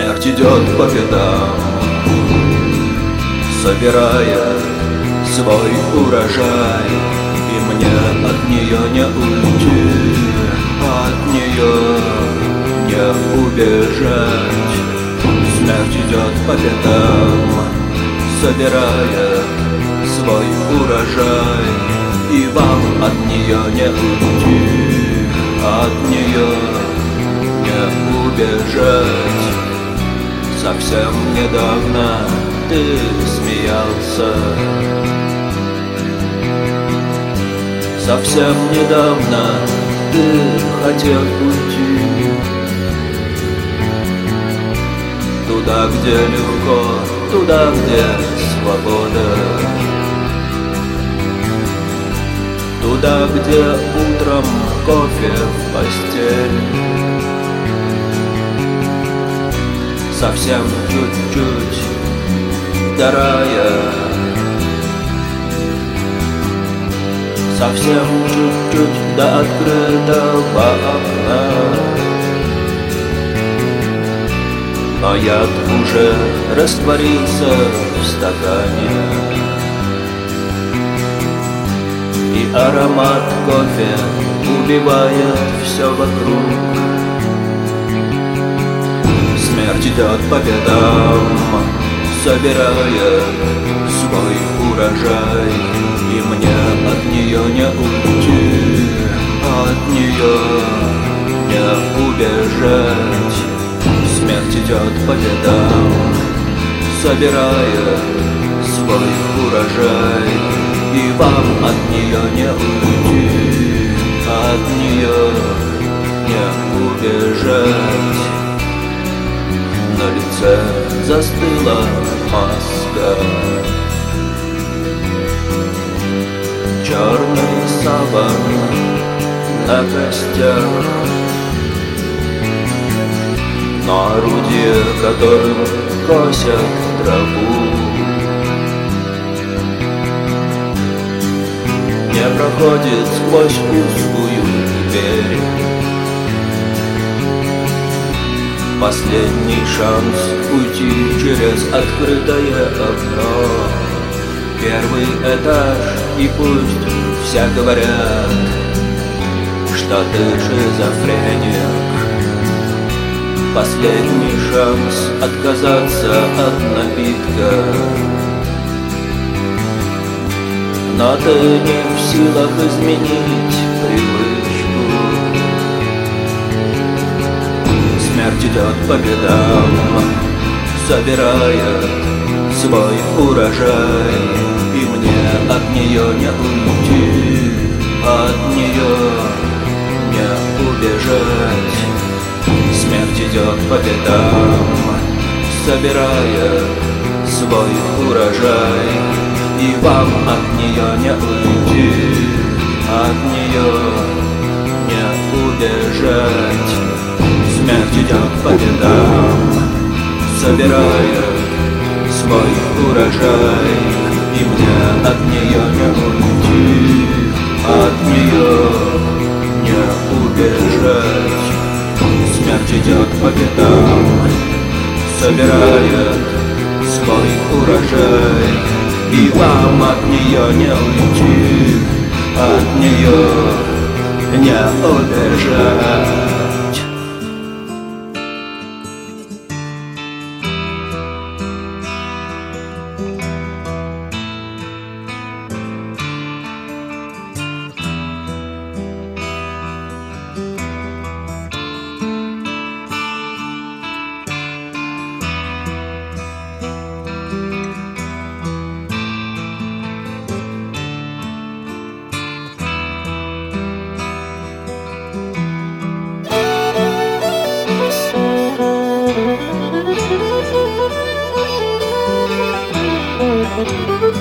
Смерть идет по пятам, собирая свой урожай, и мне от нее не уйти, от нее не убежать. Смерть идет по пятам, собирая свой урожай, и вам от нее не уйти, от нее не убежать. Совсем недавно ты смеялся, совсем недавно ты хотел уйти туда, где легко, туда, где свобода, туда, где утром кофе в постель. Совсем чуть-чуть вторая, совсем чуть-чуть до открытого окна. Но яд уже растворился в стакане, и аромат кофе убивает все вокруг. Смерть идет по пятам, собирая свой урожай, и мне от нее не уйти, от нее не убежать. Смерть идет по пятам, собирая свой урожай, и вам от нее не уйти, от нее не убежать. На лице застыла маска, черный саван на костях, но орудие, которым косят траву, не проходит сквозь узкую дверь. Последний шанс уйти через открытое окно. Первый этаж, и пусть все говорят, что ты шизофреник. Последний шанс отказаться от напитка, но ты не в силах изменить привычку. Смерть идет по пятам, собирая свой урожай, и мне от нее не уйти, от нее не убежать. Смерть идет по пятам, собирая свой урожай, и вам от нее не уйти, от нее не убежать. Смерть идет по пятам, собирая свой урожай, и мне от нее не уйти, от нее не убежать. Смерть идет по пятам, собирая свой урожай, и вам от нее не уйти, от нее не убежать. Thank you.